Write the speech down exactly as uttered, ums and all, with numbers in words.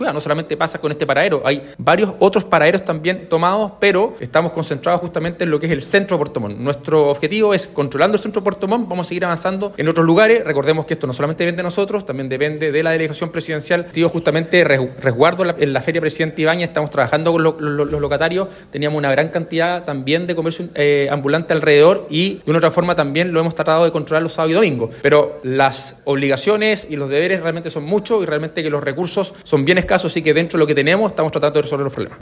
No solamente pasa con este paradero, hay varios otros paraderos también tomados, pero estamos concentrados justamente en lo que es el centro de Puerto Montt. Nuestro objetivo es, controlando el centro de Puerto Montt, vamos a seguir avanzando en otros lugares. Recordemos que esto no solamente depende de nosotros, también depende de la delegación presidencial. Tío, justamente resguardo en la, en la Feria Presidente Ibáñez, estamos trabajando con lo, lo, los locatarios, teníamos una gran cantidad también de comercio eh, ambulante alrededor y de una otra forma también lo hemos tratado de controlar los sábados y domingos. Pero las obligaciones y los deberes realmente son muchos y realmente que los recursos son bien escasos, así que dentro de lo que tenemos estamos tratando de resolver los problemas.